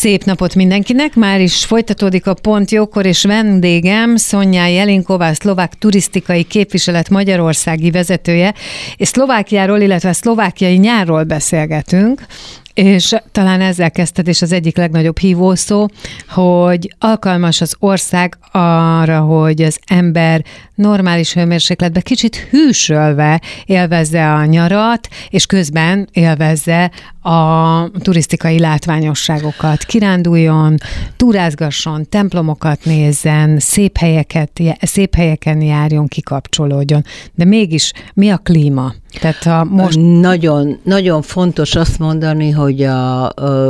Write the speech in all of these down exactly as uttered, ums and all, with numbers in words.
Szép napot mindenkinek, már is folytatódik a Pont Jókor, és vendégem Sonja Jelinková, szlovák turisztikai képviselet magyarországi vezetője, és Szlovákiáról, illetve szlovákiai nyárról beszélgetünk, és talán ezzel kezdted, és az egyik legnagyobb hívószó, hogy alkalmas az ország arra, hogy az ember normális hőmérsékletben kicsit hűsölve élvezze a nyarat, és közben élvezze a turisztikai látványosságokat, kiránduljon, turázgasson, templomokat nézzen, szép helyeket, szép helyeken járjon, kikapcsolódjon. De mégis mi a klíma? Tehát a most... Nagyon, nagyon fontos azt mondani, hogy a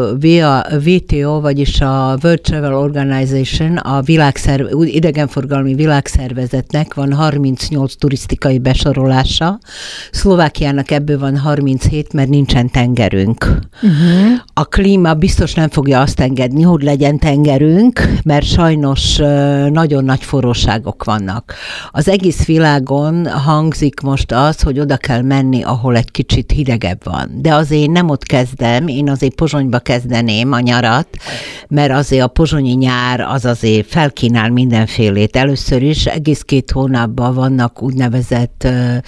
vé té o, vagyis a World Travel Organization, a világszerve, idegenforgalmi világszervezetnek van harmincnyolc turisztikai besorolása. Szlovákiának ebből van harminchét, mert nincsen tengerünk. Uh-huh. A klíma biztos nem fogja azt engedni, hogy legyen tengerünk, mert sajnos nagyon nagy forróságok vannak. Az egész világon hangzik most az, hogy oda kell menni, ahol egy kicsit hidegebb van. De azért nem ott kezdem, én azért Pozsonyba kezdeném a nyarat, mert azért a pozsonyi nyár az azért felkínál mindenfélét. Először is egész két hónapban vannak úgynevezett uh,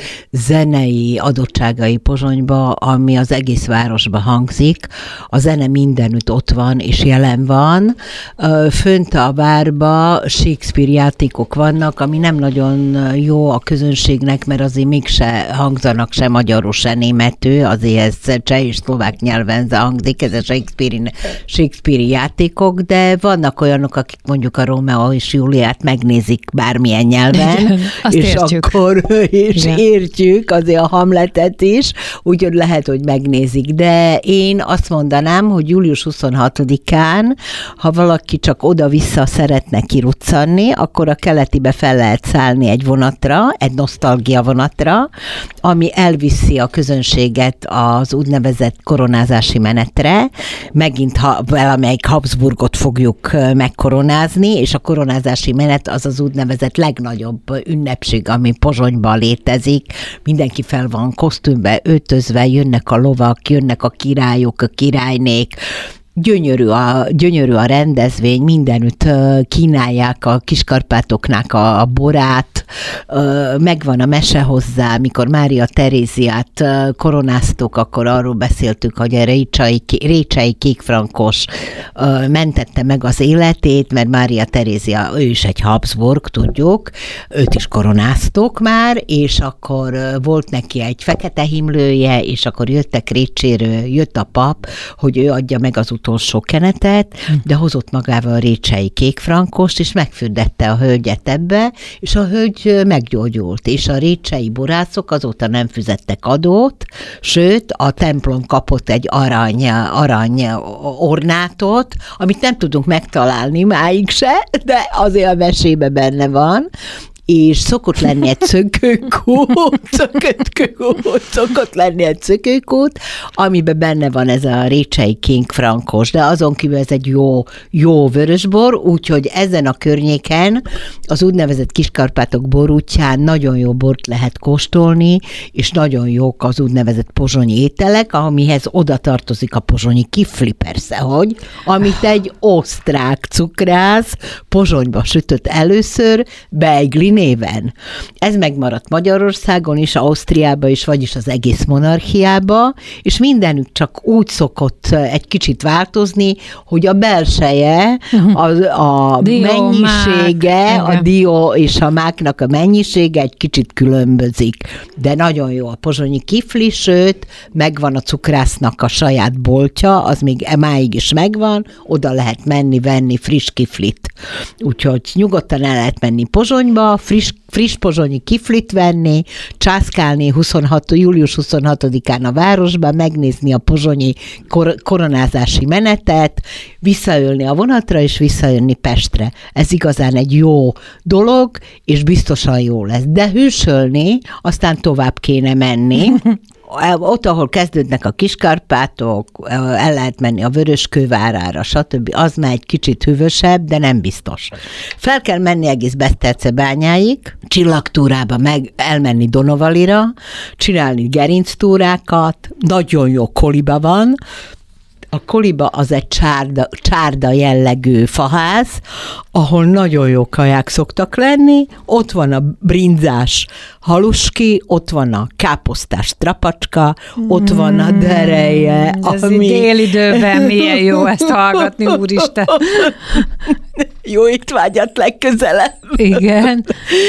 zenei adottságai Pozsonyba, ami az egész városba hangzik. A zene mindenütt ott van és jelen van. Uh, fönt a várba Shakespeare játékok vannak, ami nem nagyon jó a közönségnek, mert azért mégse hangzanak se magyarul, se németül, azért ez cseh és szlovák nyelven hangzik, ez a Shakespeare-i, Shakespeare-i játékok, de vannak olyanok, akik mondjuk a Rómeó és Júliát megnézik bármilyen nyelven, igen, és értjük. Akkor és értjük azért a Hamletet is, úgyhogy lehet, hogy megnézik. De én azt mondanám, hogy július huszonhatodikán, ha valaki csak oda-vissza szeretne kiruccanni, akkor a keletibe fel lehet szállni egy vonatra, egy nosztalgia vonatra, ami elviszi a közönséget az úgynevezett koronázási menetre. Megint ha valamelyik Habsburgot fogjuk megkoronázni, és a koronázási menet az az úgynevezett legnagyobb ünnepség, ami Pozsonyban létezik. Mindenki fel van kosztümbe, öltözve, jönnek a lovak, jönnek a királyok, a királynék. Gyönyörű a, gyönyörű a rendezvény, mindenütt kínálják a Kis-Kárpátoknál a, a borát, megvan a mese hozzá, mikor Mária Teréziát koronáztuk, akkor arról beszéltük, hogy a Récsei, Récsei Kékfrankos mentette meg az életét, mert Mária Terézia, ő is egy Habsburg, tudjuk, őt is koronáztuk már, és akkor volt neki egy fekete himlője, és akkor jöttek Récséről, jött a pap, hogy ő adja meg az utolsó utolsó kenetet, de hozott magával a Récsei Kékfrankost, és megfürdette a hölgyet ebbe, és a hölgy meggyógyult, és a récsei borászok azóta nem fizettek adót, sőt, a templom kapott egy arany, arany ornátot, amit nem tudunk megtalálni máig se, de azért a mesébe benne van, és szokott lenni egy szökőkút, szökőkút, szokott lenni egy szökőkút, amiben benne van ez a Récsei Kékfrankos, de azon kívül ez egy jó, jó vörösbor, úgyhogy ezen a környéken az úgynevezett Kis-Kárpátok borútján nagyon jó bort lehet kóstolni, és nagyon jók az úgynevezett pozsonyi ételek, amihez oda tartozik a pozsonyi kifli, persze, hogy, amit egy osztrák cukrász Pozsonyba sütött először, beigli néven. Ez megmaradt Magyarországon is, Ausztriában is, vagyis az egész monarchiába, és mindenütt csak úgy szokott egy kicsit változni, hogy a belseje, a, a dió, mennyisége, mák. A dió és a máknak a mennyisége egy kicsit különbözik. De nagyon jó a pozsonyi kifli, sőt, megvan a cukrásznak a saját boltja, az még máig is megvan, oda lehet menni, venni friss kiflit. Úgyhogy nyugodtan el lehet menni Pozsonyba, friss, friss pozsonyi kiflit venni, császkálni huszonhat, július huszonhatodikán a városban, megnézni a pozsonyi kor- koronázási menetet, visszaölni a vonatra, és visszajönni Pestre. Ez igazán egy jó dolog, és biztosan jó lesz. De hűsölni, aztán tovább kéne menni. Ott, ahol kezdődnek a Kis-Kárpátok, el lehet menni a Vöröskővárára, stb. Az már egy kicsit hűvösebb, de nem biztos. Fel kell menni egész Besztercebányáig, csillagtúrába meg elmenni Donovalira, csinálni gerinctúrákat, nagyon jó koliba van, A Koliba az egy csárda, csárda jellegű faház, ahol nagyon jó kaják szoktak lenni, ott van a brinzás haluski, ott van a káposztás trapacska, ott van a dereje. Ez ami... délidőben milyen jó ezt hallgatni, úristen. Jó étvágyat legközelebb. Igen.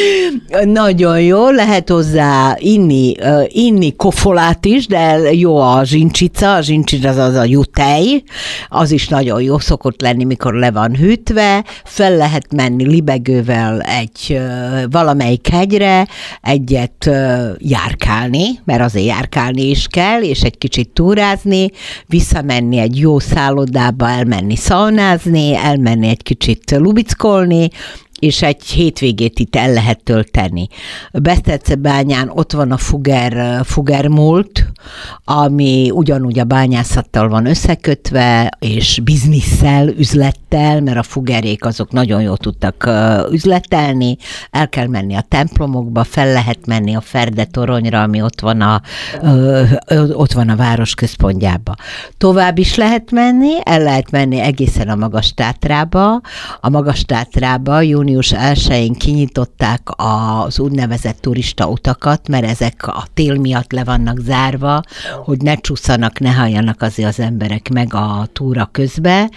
Nagyon jó, lehet hozzá inni, inni kofolát is, de jó a zsincsica, a zsincsica az, az a jutej, az is nagyon jó szokott lenni, mikor le van hűtve, fel lehet menni libegővel egy valamelyik hegyre, egyet járkálni, mert azért járkálni is kell, és egy kicsit túrázni, visszamenni egy jó szállodába, elmenni szaunázni, elmenni egy kicsit lubickolni, és egy hétvégét itt el lehet tölteni. Besztercebányán ott van a Fugger, Fugger múlt, ami ugyanúgy a bányászattal van összekötve, és bizniszsel, üzlettel, mert a Fuggerék azok nagyon jól tudtak üzletelni, el kell menni a templomokba, fel lehet menni a Ferde toronyra, ami ott van a, ott van a város központjába. Tovább is lehet menni, el lehet menni egészen a Magas-Tátrába. A Magas-Tátrába június elsején kinyitották az úgynevezett turista utakat, mert ezek a tél miatt le vannak zárva, hogy ne csúszanak, ne halljanak azért az emberek meg a túra közbe,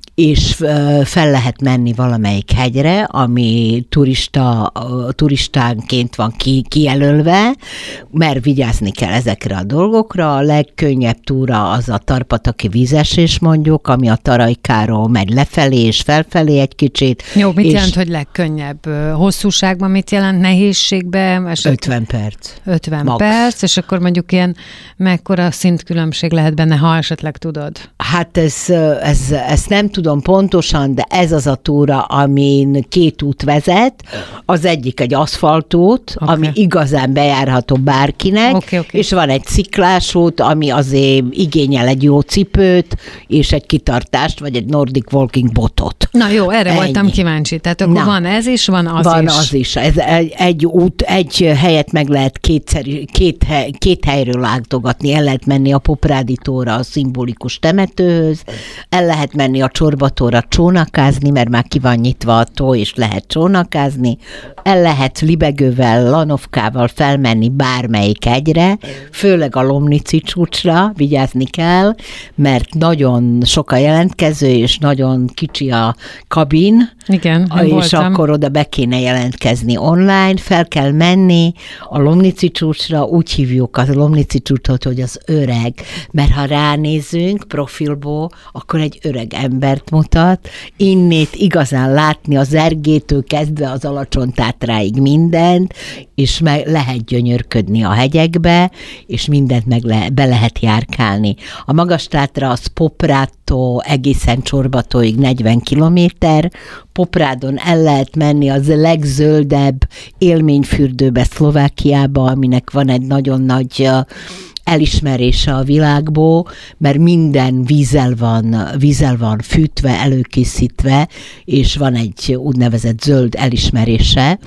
és fel lehet menni valamelyik hegyre, ami turista, turistánként van ki, kijelölve, mert vigyázni kell ezekre a dolgokra. A legkönnyebb túra az a Tarpataki vízesés mondjuk, ami a Tarajkáról megy lefelé és felfelé egy kicsit. Jó, mit jelent, hogy legkönnyebb? Hosszúságban mit jelent? Nehézségben? Esetleg? ötven perc. ötven Max. perc, és akkor mondjuk ilyen mekkora szintkülönbség lehet benne, ha esetleg tudod? Hát ez, ez, ezt nem tudom pontosan, de ez az a túra, amin két út vezet. Az egyik egy aszfaltút, okay. ami igazán bejárható bárkinek, okay, okay. és van egy sziklás út, ami azért igényel egy jó cipőt, és egy kitartást, vagy egy Nordic Walking botot. Na jó, erre Ennyi. voltam kíváncsi. Tehát akkor Na, van ez is, van az van is. Van az is. Ez egy, egy út, egy helyet meg lehet kétszer, két, hely, két helyről látogatni. El lehet menni a Poprádi tóra, a szimbolikus temetőhöz, el lehet menni a Csorbatóra csónakázni, mert már ki van nyitva a tó, és lehet csónakázni. El lehet libegővel, lanovkával felmenni bármelyik hegyre, főleg a Lomnici csúcsra, vigyázni kell, mert nagyon sok a jelentkező, és nagyon kicsi a kabin, Igen, és voltam. Akkor oda be kéne jelentkezni online, fel kell menni a Lomnici csúcsra, úgy hívjuk a Lomnici csúcsot, hogy az öreg, mert ha ránézünk profilból, akkor egy öreg embert mutat, innét igazán látni az Ergétől kezdve az Alacsony-Tátráig mindent, és meg lehet gyönyörködni a hegyekbe, és mindent meg le, be lehet járkálni. A Magas-Tátra az Poprádtól egészen Csorbatóig negyven kilométer, Poprádon el lehet menni az legzöldebb élményfürdőbe Szlovákiába, aminek van egy nagyon nagy elismerése a világból, mert minden vízzel van, vízzel van fűtve, előkészítve, és van egy úgynevezett zöld elismerése.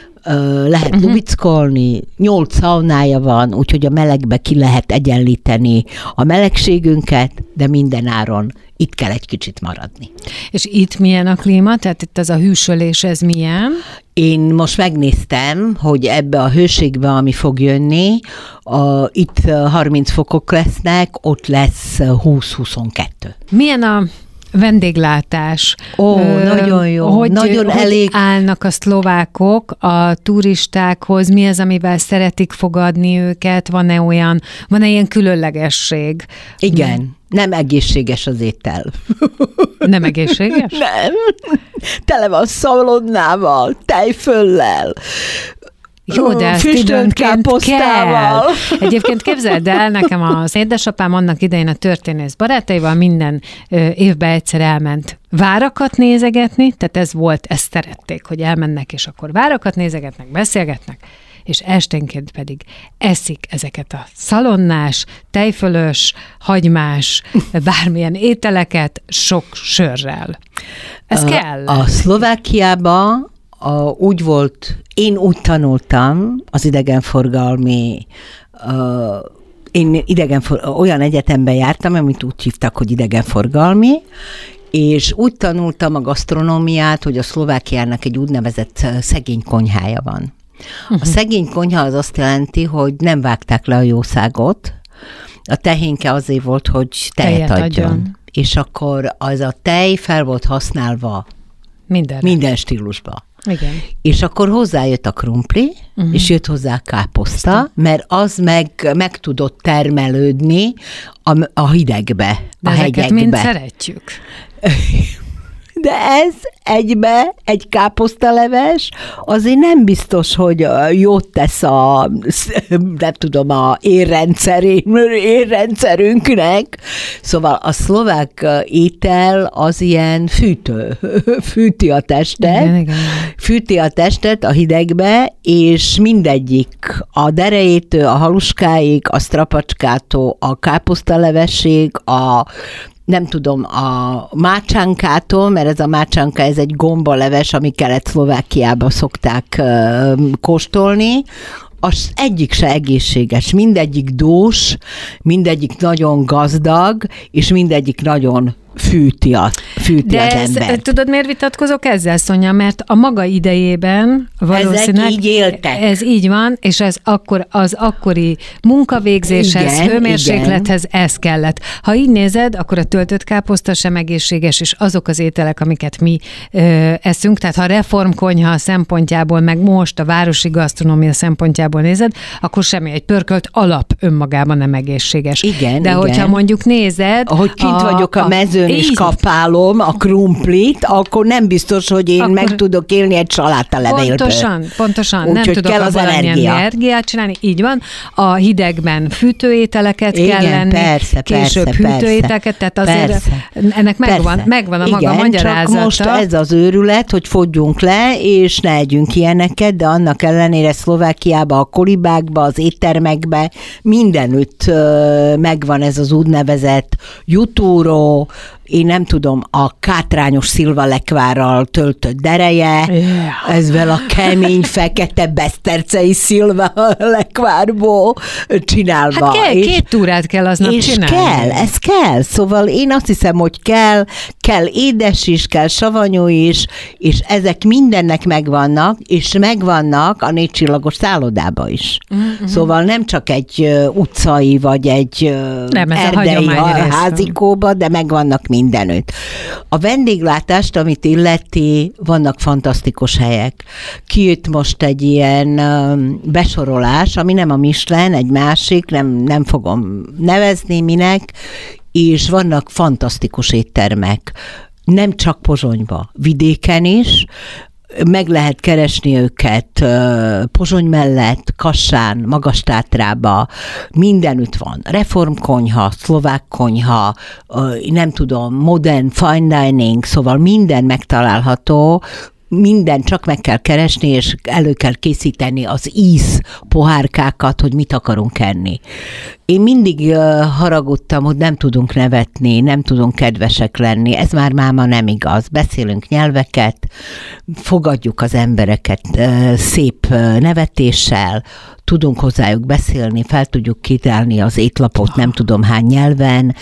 Lehet uh-huh. lubickolni, nyolc szaunája van, úgyhogy a melegbe ki lehet egyenlíteni a melegségünket, de minden áron itt kell egy kicsit maradni. És itt milyen a klíma? Tehát itt ez a hűsölés, ez milyen? Én most megnéztem, hogy ebbe a hőségbe, ami fog jönni, a, itt harminc fokok lesznek, ott lesz húsz-huszonkettő. Milyen a vendéglátás? Ó, Ö, nagyon jó. Hogy, nagyon hogy elég... állnak a szlovákok a turistákhoz? Mi az, amivel szeretik fogadni őket? Van-e olyan, van-e ilyen különlegesség? Igen. Nem egészséges az étel. Nem egészséges? Nem. Tele van szalonnával, tejföllel, jó, de ezt időnként kell. Egyébként képzeld el, nekem az édesapám annak idején a történész barátaival minden évben egyszer elment várakat nézegetni, tehát ez volt, ezt szerették, hogy elmennek, és akkor várakat nézegetnek, beszélgetnek, és esténként pedig eszik ezeket a szalonnás, tejfölös, hagymás, bármilyen ételeket sok sörrel. Ez a, kell. A Szlovákiában a, úgy volt, én úgy tanultam az idegenforgalmi uh, én idegenfor, olyan egyetemben jártam, amit úgy hívtak, hogy idegenforgalmi, és úgy tanultam a gasztronómiát, hogy a Szlovákiának egy úgynevezett szegény konyhája van. Uh-huh. A szegény konyha az azt jelenti, hogy nem vágták le a jószágot, a tehénke azért volt, hogy tejet, tejet adjon. adjon. És akkor az a tej fel volt használva Mindenre. minden stílusba. Igen. És akkor hozzájött a krumpli, uh-huh. és jött hozzá a káposzta, mert az meg, meg tudott termelődni a, a hidegbe, de a hegyekbe. Ezeket mind szeretjük. De ez egybe, egy káposztaleves, azért nem biztos, hogy jót tesz a, nem tudom, a érrendszerünknek. Szóval a szlovák étel az ilyen fűtő, fűti a testet, igen, igen. fűti a testet a hidegbe, és mindegyik, a derejétől, a haluskáig, a strapacskától, a káposztalevesig, a nem tudom, a mácsánkától, mert ez a mácsánka, ez egy gombaleves, ami Kelet-Szlovákiában szokták uh, kóstolni, az egyik se egészséges, mindegyik dús, mindegyik nagyon gazdag, és mindegyik nagyon fűti, a, fűti De az ez, embert. Tudod, miért vitatkozok ezzel, Szonya? Mert a maga idejében valószínűleg ezek így éltek. Ez így van, és ez akkor, az akkori munkavégzéshez, igen, hőmérséklethez igen. ez kellett. Ha így nézed, akkor a töltött káposzta sem egészséges, és azok az ételek, amiket mi ö, eszünk, tehát ha a reformkonyha szempontjából, meg most a városi gasztronómia szempontjából nézed, akkor semmi, egy pörkölt alap önmagában nem egészséges. Igen, De igen. hogyha mondjuk nézed... Ahogy kint a, vagyok a, a mezőn, és így. kapálom a krumplit, akkor nem biztos, hogy én akkor meg tudok élni egy saláttalevélből. Pontosan, pontosan. Úgy, nem tudok kell az energia. energiát csinálni. Így van. A hidegben fűtőételeket igen, kell lenni, persze, később persze, hűtőételeket, tehát azért persze, ennek megvan, megvan a maga igen, magyarázata. Csak most ez az őrület, hogy fogyjunk le, és ne együnk ilyeneket, de annak ellenére Szlovákiában, a kolibákban, az éttermekben mindenütt uh, megvan ez az úgynevezett jutúró, én nem tudom, a kátrányos szilvalekvárral töltött dereje, yeah. ezzel a kemény, fekete besztercei szilvalekvárból csinálva. Hát kell, és, két túrát kell aznap és csinálni. És kell, ez kell. Szóval én azt hiszem, hogy kell, kell édes is, kell savanyú is, és ezek mindennek megvannak, és megvannak a négycsillagos szállodába is. Uh-huh. Szóval nem csak egy uh, utcai, vagy egy uh, nem, erdei házikóba, de megvannak mindenütt. A vendéglátást, amit illeti, vannak fantasztikus helyek. Kijött most egy ilyen um, besorolás, ami nem a Michelin, egy másik, nem, nem fogom nevezni minek, és vannak fantasztikus éttermek. Nem csak Pozsonyba, vidéken is, meg lehet keresni őket Pozsony mellett, Kassán, Magas-Tátrába, mindenütt van. Reformkonyha, szlovák konyha, nem tudom, modern fine dining, szóval minden megtalálható, minden csak meg kell keresni, és elő kell készíteni az íz pohárkákat, hogy mit akarunk enni. Én mindig uh, haragudtam, hogy nem tudunk nevetni, nem tudunk kedvesek lenni. Ez már máma nem igaz. Beszélünk nyelveket, fogadjuk az embereket uh, szép uh, nevetéssel, tudunk hozzájuk beszélni, fel tudjuk kitálni az étlapot nem tudom hány nyelven,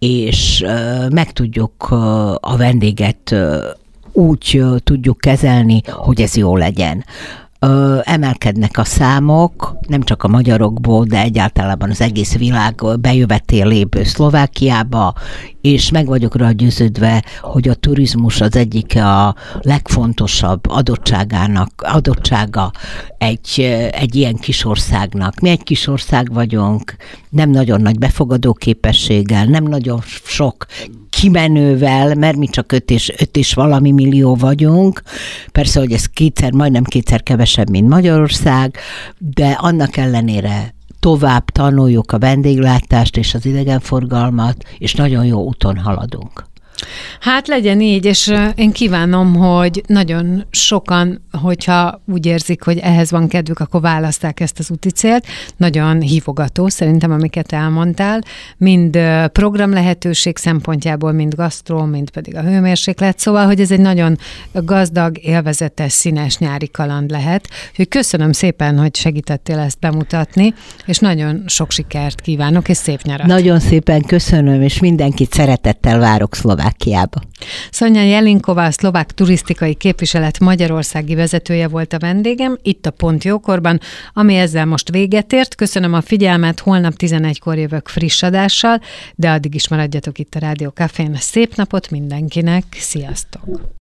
és uh, meg tudjuk uh, a vendéget uh, úgy uh, tudjuk kezelni, hogy ez jó legyen. Ö, emelkednek a számok, nem csak a magyarokból, de egyáltalában az egész világ bejövetéléből Szlovákiába, és meg vagyok rá győződve, hogy a turizmus az egyik a legfontosabb adottságának, adottsága egy, egy ilyen kis országnak. Mi egy kis ország vagyunk, nem nagyon nagy befogadó képességgel, nem nagyon sok kimenővel, mert mi csak öt és, öt és valami millió vagyunk. Persze, hogy ez kétszer, majdnem kétszer kevesebb, mint Magyarország, de annak ellenére tovább tanuljuk a vendéglátást és az idegenforgalmat, és nagyon jó úton haladunk. Hát legyen így, és én kívánom, hogy nagyon sokan, hogyha úgy érzik, hogy ehhez van kedvük, akkor választák ezt az úti célt. Nagyon hívogató szerintem, amiket elmondtál, mind program lehetőség szempontjából, mind gasztró, mind pedig a hőmérséklet, szóval, hogy ez egy nagyon gazdag, élvezetes, színes nyári kaland lehet. Úgyhogy köszönöm szépen, hogy segítettél ezt bemutatni, és nagyon sok sikert kívánok, és szép nyarat. Nagyon szépen köszönöm, és mindenkit szeretettel várok Szlovákiába. Szonya Jelinková, a szlovák turisztikai képviselet magyarországi vezetője volt a vendégem, itt a Pont Jókorban, ami ezzel most véget ért. Köszönöm a figyelmet, holnap tizenegykor jövök friss adással, de addig is maradjatok itt a Rádió Cafén. Szép napot mindenkinek, sziasztok!